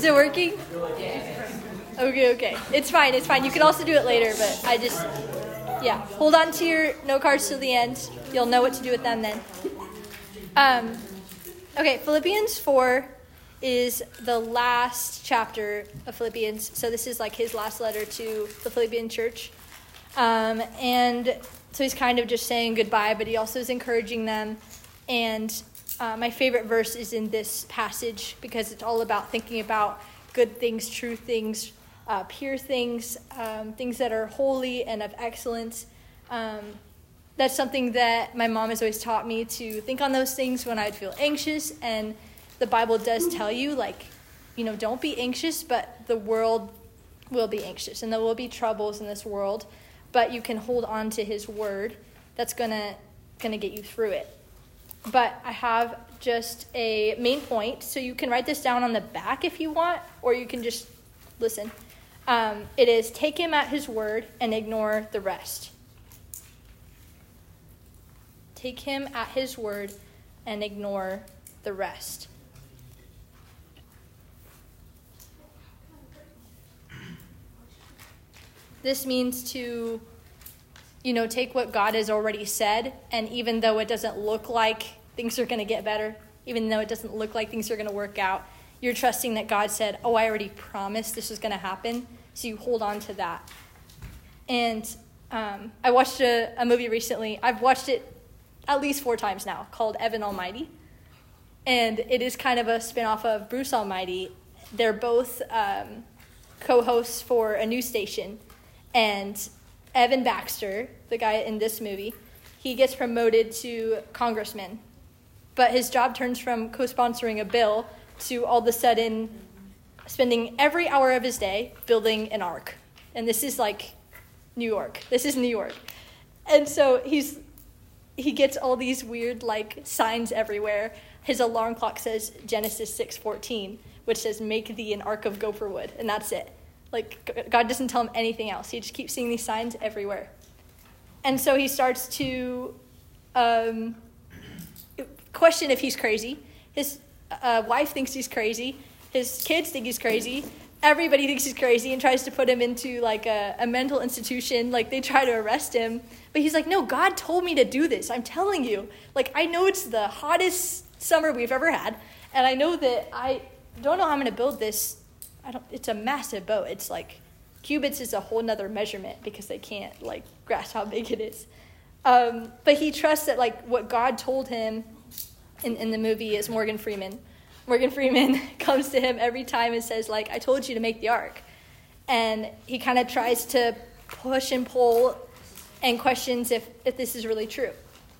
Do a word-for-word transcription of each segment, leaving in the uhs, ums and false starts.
it working? Okay, okay. It's fine, it's fine. You can also do it later, but I just, yeah. Hold on to your note cards till the end. You'll know what to do with them then. Um, okay, Philippians four is the last chapter of Philippians. So this is like his last letter to the Philippian church. Um, and so he's kind of just saying goodbye, but he also is encouraging them. And uh, my favorite verse is in this passage because it's all about thinking about good things, true things, uh, pure things, um, things that are holy and of excellence. Um, that's something that my mom has always taught me, to think on those things when I'd feel anxious. And the Bible does tell you, like, you know, don't be anxious, but the world will be anxious and there will be troubles in this world. But you can hold on to his word. That's gonna gonna get you through it. But I have just a main point, so you can write this down on the back if you want, or you can just listen. Um, it is, take him at his word and ignore the rest. Take him at his word and ignore the rest. This means to, you know, take what God has already said, and even though it doesn't look like things are going to get better, even though it doesn't look like things are going to work out, you're trusting that God said, oh, I already promised this was going to happen, so you hold on to that. And um, I watched a, a movie recently. I've watched it at least four times now, called Evan Almighty. And it is kind of a spin-off of Bruce Almighty. They're both um, co-hosts for a news station. And Evan Baxter, the guy in this movie, he gets promoted to congressman. But his job turns from co-sponsoring a bill to all of a sudden spending every hour of his day building an ark. And this is like New York. This is New York. And so he's he gets all these weird like signs everywhere. His alarm clock says Genesis six fourteen, which says, make thee an ark of gopher wood. And that's it. Like, God doesn't tell him anything else. He just keeps seeing these signs everywhere. And so he starts to um, question if he's crazy. His uh, wife thinks he's crazy. His kids think he's crazy. Everybody thinks he's crazy and tries to put him into, like, a, a mental institution. Like, they try to arrest him. But he's like, no, God told me to do this. I'm telling you. Like, I know it's the hottest summer we've ever had. And I know that I don't know how I'm going to build this. I don't, it's a massive boat. It's like, cubits is a whole nother measurement because they can't, like, grasp how big it is. Um, but he trusts that, like, what God told him in, in the movie is Morgan Freeman. Morgan Freeman comes to him every time and says, like, I told you to make the ark. And he kind of tries to push and pull and questions if, if this is really true.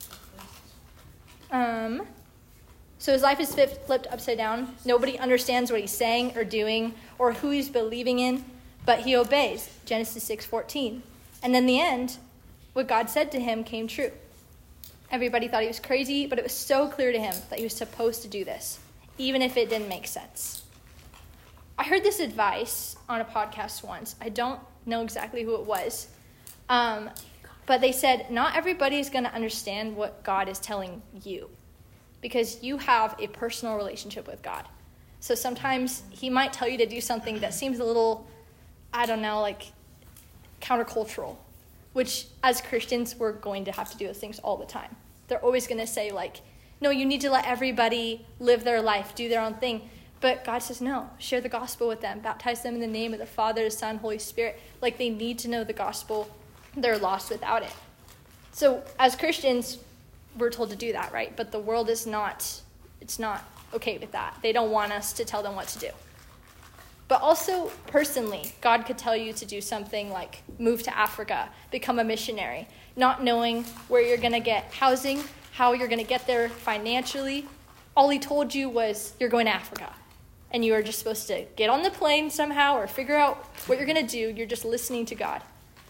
Um... So his life is flipped upside down. Nobody understands what he's saying or doing or who he's believing in, but he obeys, Genesis six fourteen. And then in the end, what God said to him came true. Everybody thought he was crazy, but it was so clear to him that he was supposed to do this, even if it didn't make sense. I heard this advice on a podcast once. I don't know exactly who it was, um, but they said, not everybody is going to understand what God is telling you, because you have a personal relationship with God. So sometimes he might tell you to do something that seems a little, I don't know, like countercultural, which as Christians, we're going to have to do those things all the time. They're always going to say, like, no, you need to let everybody live their life, do their own thing. But God says, no, share the gospel with them. Baptize them in the name of the Father, the Son, Holy Spirit. Like, they need to know the gospel. They're lost without it. So as Christians, we're told to do that, right? But the world is not, it's not okay with that. They don't want us to tell them what to do. But also, personally, God could tell you to do something like move to Africa, become a missionary, not knowing where you're going to get housing, how you're going to get there financially. All he told you was you're going to Africa. And you are just supposed to get on the plane somehow or figure out what you're going to do. You're just listening to God.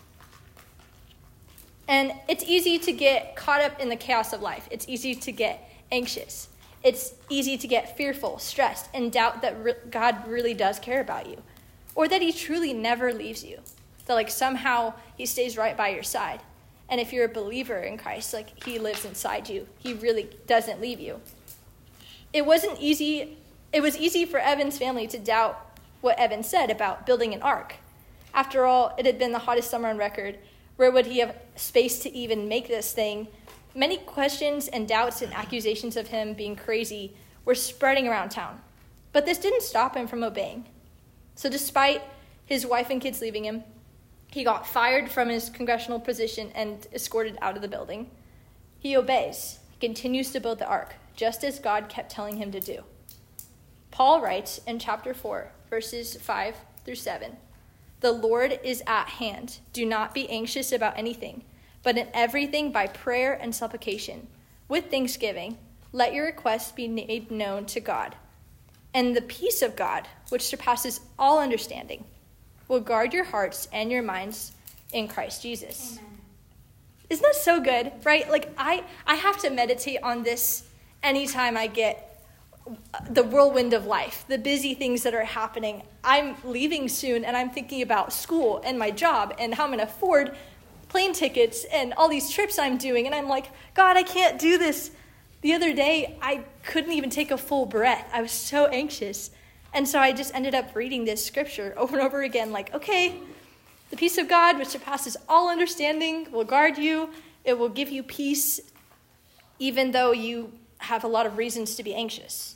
And it's easy to get caught up in the chaos of life. It's easy to get anxious. It's easy to get fearful, stressed, and doubt that re- God really does care about you. Or that he truly never leaves you. That like somehow he stays right by your side. And if you're a believer in Christ, like he lives inside you. He really doesn't leave you. It wasn't easy. It was easy for Evan's family to doubt what Evan said about building an ark. After all, it had been the hottest summer on record. Where would he have space to even make this thing? Many questions and doubts and accusations of him being crazy were spreading around town. But this didn't stop him from obeying. So despite his wife and kids leaving him, he got fired from his congressional position and escorted out of the building. He obeys. He continues to build the ark, just as God kept telling him to do. Paul writes in chapter four, verses five through seven, "The Lord is at hand. Do not be anxious about anything, but in everything by prayer and supplication, with thanksgiving, let your requests be made known to God. And the peace of God, which surpasses all understanding, will guard your hearts and your minds in Christ Jesus." Amen. Isn't that so good, right? Like, I, I have to meditate on this anytime I get the whirlwind of life, the busy things that are happening. I'm leaving soon, and I'm thinking about school and my job and how I'm going to afford plane tickets and all these trips I'm doing. And I'm like, God, I can't do this. The other day, I couldn't even take a full breath. I was so anxious. And so I just ended up reading this scripture over and over again, like, okay, the peace of God, which surpasses all understanding, will guard you. It will give you peace, even though you have a lot of reasons to be anxious.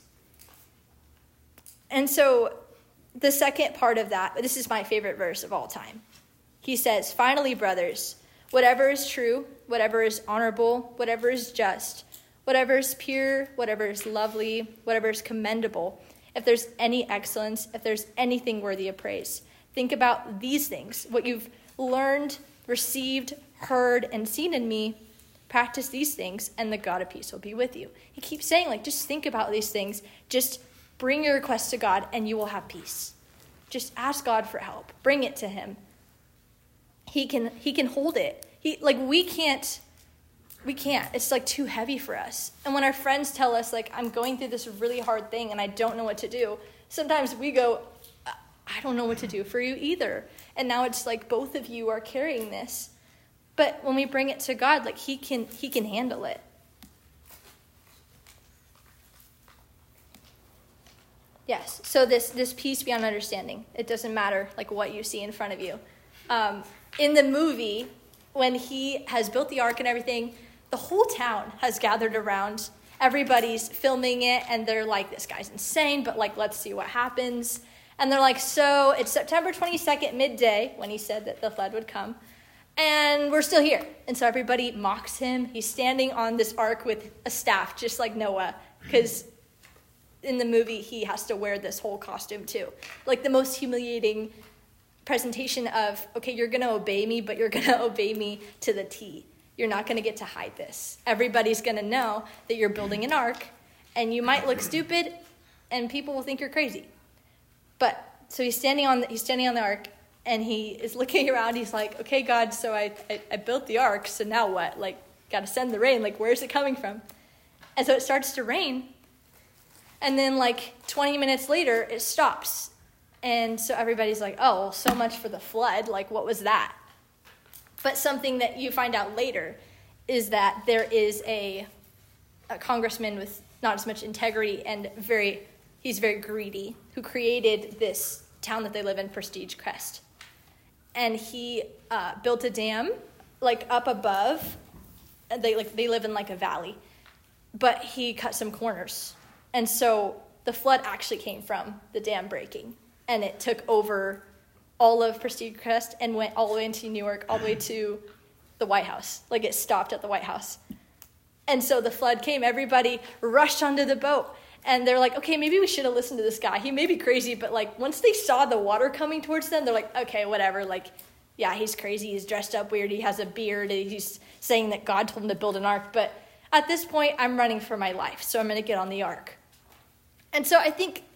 And so the second part of that, this is my favorite verse of all time. He says, "Finally, brothers, whatever is true, whatever is honorable, whatever is just, whatever is pure, whatever is lovely, whatever is commendable, if there's any excellence, if there's anything worthy of praise, think about these things. What you've learned, received, heard, and seen in me, practice these things, and the God of peace will be with you." He keeps saying, like, just think about these things. Just bring your request to God, and you will have peace. Just ask God for help. Bring it to him. He can he can hold it. He like we can't we can't. It's like too heavy for us. And when our friends tell us, like, I'm going through this really hard thing and I don't know what to do, sometimes we go, I don't know what to do for you either. And now it's like both of you are carrying this. But when we bring it to God, like, he can he can handle it. Yes, so this, this peace beyond understanding. It doesn't matter, like, what you see in front of you. Um, in the movie, when he has built the ark and everything, the whole town has gathered around. Everybody's filming it, and they're like, this guy's insane, but, like, let's see what happens. And they're like, so it's September twenty-second, midday, when he said that the flood would come, and we're still here. And so everybody mocks him. He's standing on this ark with a staff, just like Noah, because in the movie, he has to wear this whole costume too. Like, the most humiliating presentation of, okay, you're going to obey me, but you're going to obey me to the T. You're not going to get to hide this. Everybody's going to know that you're building an ark, and you might look stupid, and people will think you're crazy. But, so he's standing on the, he's standing on the ark, and he is looking around. He's like, okay, God, so I, I, I built the ark, so now what? Like, got to send the rain. Like, where's it coming from? And so it starts to rain. And then, like, twenty minutes later, it stops. And so everybody's like, oh, well, so much for the flood. Like, what was that? But something that you find out later is that there is a, a congressman with not as much integrity and very, he's very greedy, who created this town that they live in, Prestige Crest. And he uh, built a dam, like, up above. They, like, they live in, like, a valley. But he cut some corners. And so the flood actually came from the dam breaking, and it took over all of Prestige Crest and went all the way into New York, all the way to the White House. Like, it stopped at the White House. And so the flood came. Everybody rushed onto the boat, and they're like, okay, maybe we should have listened to this guy. He may be crazy, but, like, once they saw the water coming towards them, they're like, okay, whatever. Like, yeah, he's crazy. He's dressed up weird. He has a beard. He's saying that God told him to build an ark. But at this point, I'm running for my life, so I'm going to get on the ark. And so I think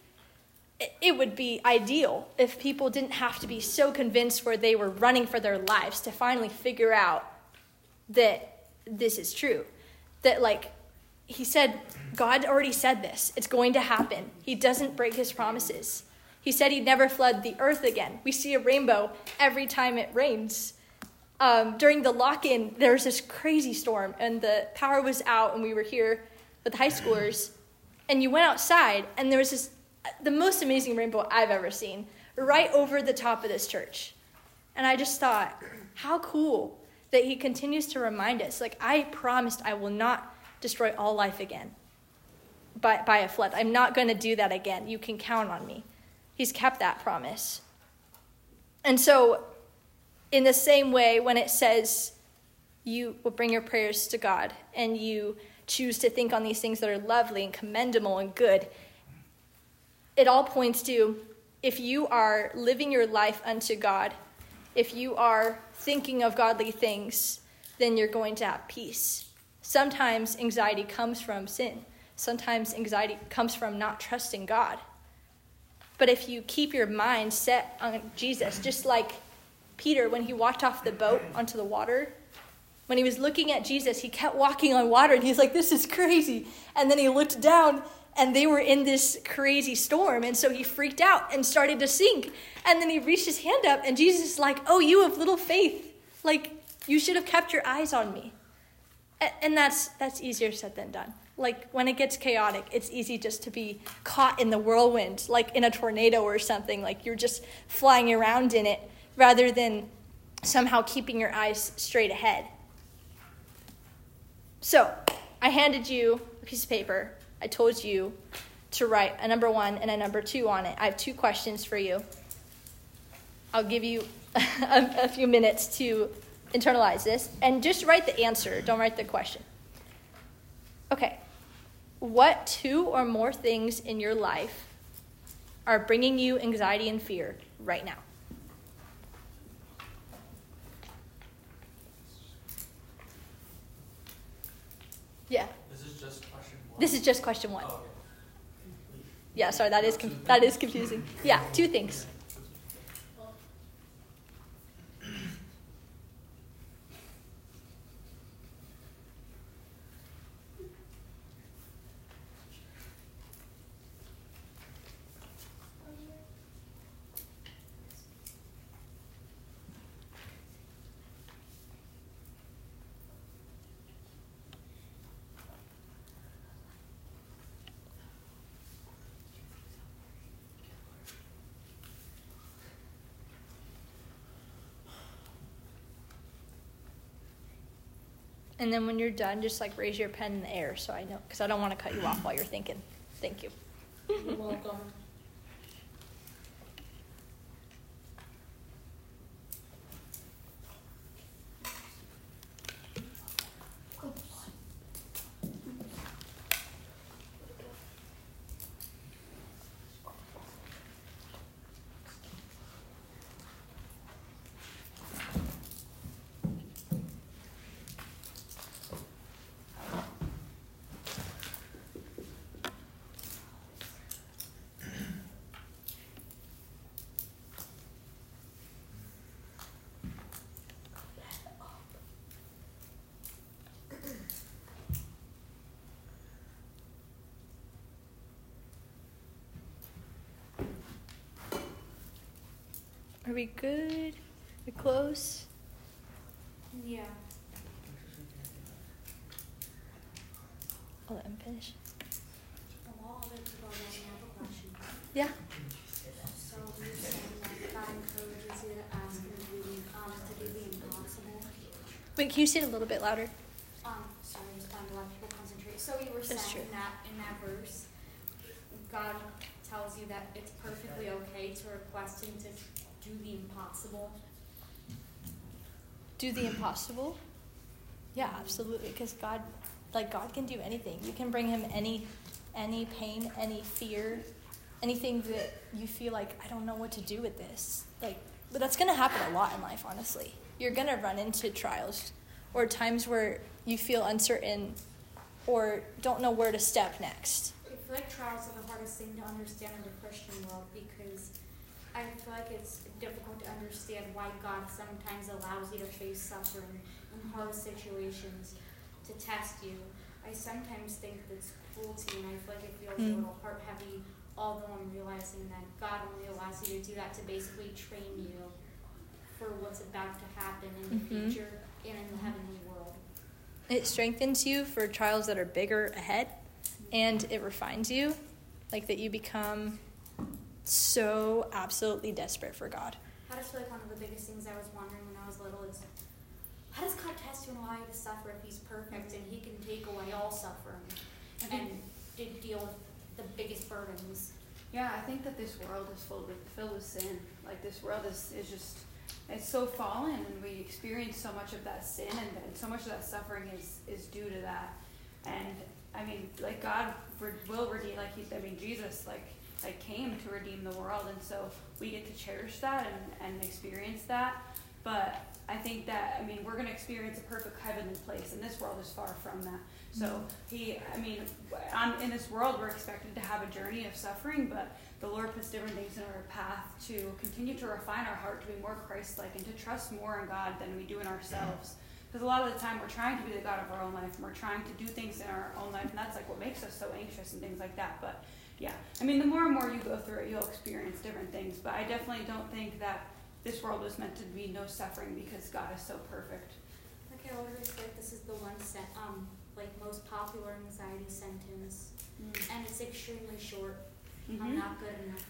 it would be ideal if people didn't have to be so convinced where they were running for their lives to finally figure out that this is true. That, like, he said, God already said this. It's going to happen. He doesn't break his promises. He said he'd never flood the earth again. We see a rainbow every time it rains. Um, during the lock-in, there was this crazy storm, and the power was out, and we were here with high schoolers. And you went outside, and there was this, the most amazing rainbow I've ever seen, right over the top of this church. And I just thought, how cool that he continues to remind us. Like, I promised I will not destroy all life again by, by a flood. I'm not going to do that again. You can count on me. He's kept that promise. And so, in the same way, when it says you will bring your prayers to God and you choose to think on these things that are lovely and commendable and good, it all points to, if you are living your life unto God, if you are thinking of godly things, then you're going to have peace. Sometimes anxiety comes from sin. Sometimes anxiety comes from not trusting God. But if you keep your mind set on Jesus, just like Peter, when he walked off the boat onto the water, when he was looking at Jesus, he kept walking on water, and he's like, this is crazy. And then he looked down, and they were in this crazy storm, and so he freaked out and started to sink. And then he reached his hand up, and Jesus is like, oh, you have little faith. Like, you should have kept your eyes on me. And that's that's easier said than done. Like, when it gets chaotic, it's easy just to be caught in the whirlwind, like in a tornado or something. Like, you're just flying around in it, rather than somehow keeping your eyes straight ahead. So, I handed you a piece of paper. I told you to write a number one and a number two on it. I have two questions for you. I'll give you a, a few minutes to internalize this. And just write the answer. Don't write the question. Okay. What two or more things in your life are bringing you anxiety and fear right now? Yeah. This is just question one? This is just question one. Oh, okay. Yeah, sorry, that is com- that is confusing. Yeah, two things. And then when you're done, just like raise your pen in the air so I know, because I don't want to cut you off while you're thinking. Thank you. You're welcome. Are we good? We close? Yeah. I'll let him finish. A while ago, I have a question. Yeah. So you said that God encourages you to ask and do, um, to do the impossible. Wait, can you say it a little bit louder? Um, sorry, just trying to let people concentrate. So you were That's saying true. that in that verse, God tells you that it's perfectly okay to request Him to do the impossible. Do the impossible? Yeah, absolutely. Because God, like God can do anything. You can bring Him any, any pain, any fear, anything that you feel like, I don't know what to do with this. Like, but that's going to happen a lot in life, honestly. You're going to run into trials or times where you feel uncertain or don't know where to step next. I feel like trials are the hardest thing to understand in the Christian world because I feel like it's difficult to understand why God sometimes allows you to face suffering and hard situations to test you. I sometimes think that's cruelty, and I feel like it feels Mm. a little heart heavy, although I'm realizing that God only allows you to do that to basically train you for what's about to happen in the Mhm. future and in the heavenly world. It strengthens you for trials that are bigger ahead, and it refines you, like that you become so absolutely desperate for God. I just feel like one of the biggest things I was wondering when I was little is, how does God test you and allow you to suffer if he's perfect and he can take away all suffering and did deal with the biggest burdens? Yeah, I think that this world is filled with filled with sin. Like this world is, is just, it's so fallen, and we experience so much of that sin, and, and so much of that suffering is, is due to that. And I mean, like God re- will redeem, like he, I mean, Jesus, like like came to redeem the world, and so we get to cherish that and, and experience that. But I think that, I mean, we're going to experience a perfect heavenly place, and this world is far from that. So he, I mean, I'm, in this world, we're expected to have a journey of suffering, but the Lord puts different things in our path to continue to refine our heart, to be more Christ-like, and to trust more in God than we do in ourselves. Because a lot of the time, we're trying to be the God of our own life, and we're trying to do things in our own life, and that's like what makes us so anxious and things like that. But yeah, I mean, the more and more you go through it, you'll experience different things. But I definitely don't think that this world was meant to be no suffering because God is so perfect. Okay, I always feel like this is the one set, um, like most popular anxiety sentence, mm. and it's extremely short. Mm-hmm. I'm not good enough.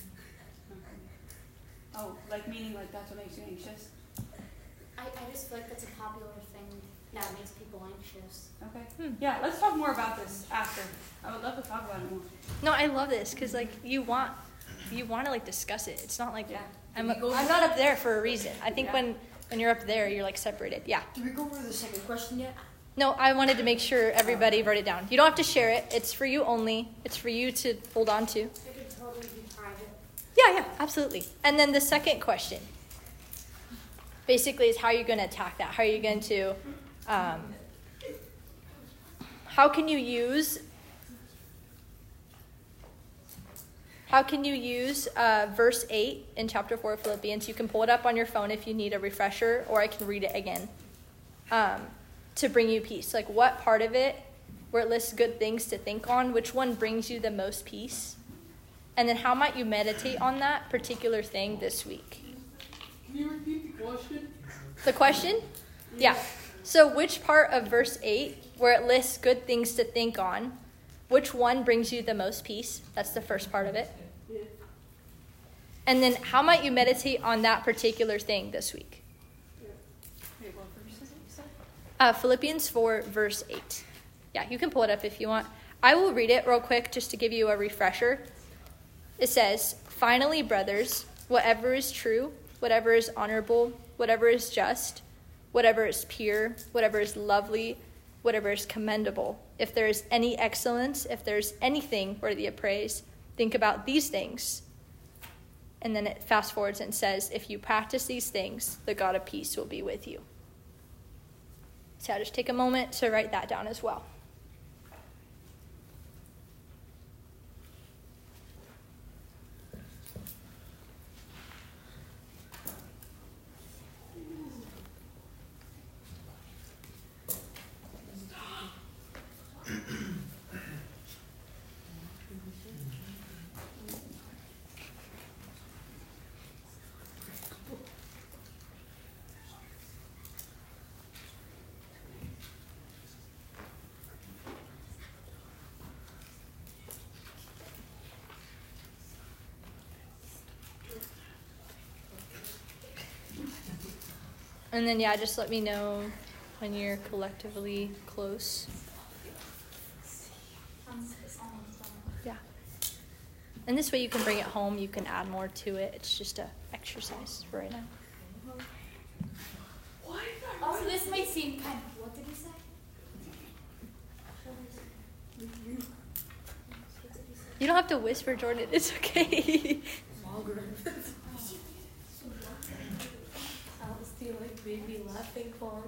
Oh, like meaning like that's what makes you anxious? I, I just feel like that's a popular thing that makes people anxious. Okay. Hmm. Yeah, let's talk more about this after. I would love to talk about it more. No, I love this because like you want you want to like discuss it. It's not like yeah. I'm a, I'm not up there for a reason. I think yeah. when when you're up there, you're like separated. Yeah. Did we go over the second question yet? No, I wanted to make sure everybody wrote it down. You don't have to share it. It's for you only. It's for you to hold on to. It could totally be private. Yeah, yeah, absolutely. And then the second question, basically, is how you're going to attack that. How are you going to, um, how can you use, how can you use uh, verse eight in chapter four of Philippians? You can pull it up on your phone if you need a refresher, or I can read it again. Um, to bring you peace. Like what part of it, where it lists good things to think on, which one brings you the most peace? And then how might you meditate on that particular thing this week? Can you repeat the question? The question? Yeah. So which part of verse eight, where it lists good things to think on, which one brings you the most peace? That's the first part of it. Yeah. And then how might you meditate on that particular thing this week? Uh, Philippians four, verse eight. Yeah, you can pull it up if you want. I will read it real quick just to give you a refresher. It says, "Finally, brothers, whatever is true, whatever is honorable, whatever is just, whatever is pure, whatever is lovely, whatever is commendable, if there is any excellence, if there is anything worthy of praise, think about these things." And then it fast forwards and says, "If you practice these things, the God of peace will be with you." So I'll just take a moment to write that down as well. And then, yeah, just let me know when you're collectively close. Yeah. And this way you can bring it home. You can add more to it. It's just a exercise for right now. Also, this might seem kind of, what did he say? You don't have to whisper, Jordan. It's okay. Like baby laughing funk.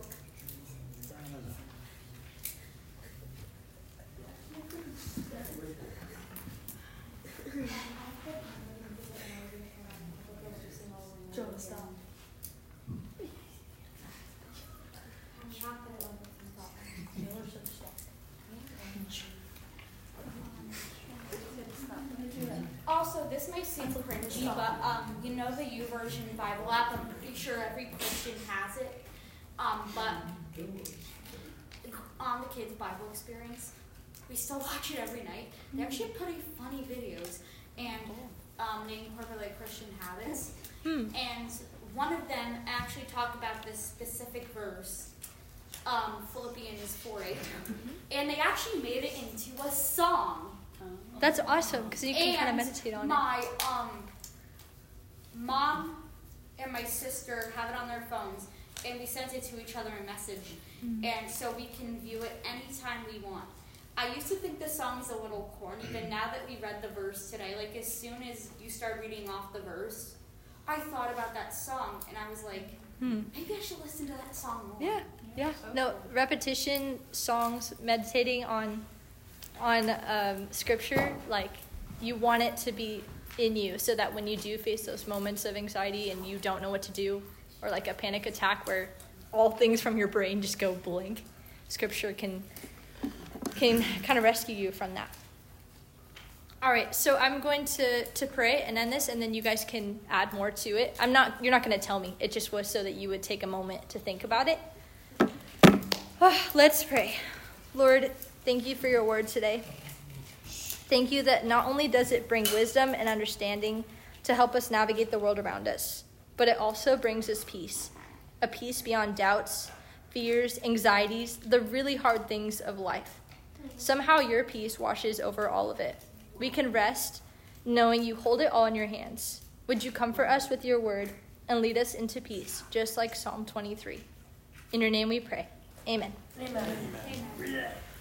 Jonah, stop. Also, this might seem cringy, but um, you know the YouVersion Bible app? I'm pretty sure every Christian has it. Um, but on the kids' Bible experience, we still watch it every night. They actually have pretty funny videos, and um, named Corporate Life Christian Habits. Hmm. And one of them actually talked about this specific verse, um, Philippians four eight. Mm-hmm. And they actually made it into a song. That's awesome, because you can and kind of meditate on my, it. Um, mom and my sister have it on their phones, and we sent it to each other in message. Mm-hmm. And so we can view it anytime we want. I used to think the song's a little corny, but now that we read the verse today, like as soon as you start reading off the verse, I thought about that song, and I was like, hmm. maybe I should listen to that song more. Yeah, yeah. No, repetition, songs, meditating on on um, scripture, like you want it to be in you so that when you do face those moments of anxiety and you don't know what to do, or like a panic attack where all things from your brain just go blank, scripture can can kind of rescue you from that. All right, so I'm going to, to pray and end this, and then you guys can add more to it. I'm not, you're not going to tell me. It just was so that you would take a moment to think about it. Oh, let's pray. Lord, thank you for your word today. Thank you that not only does it bring wisdom and understanding to help us navigate the world around us, but it also brings us peace, a peace beyond doubts, fears, anxieties, the really hard things of life. Somehow your peace washes over all of it. We can rest knowing you hold it all in your hands. Would you comfort us with your word and lead us into peace, just like Psalm twenty-three. In your name we pray. Amen. Amen. Amen.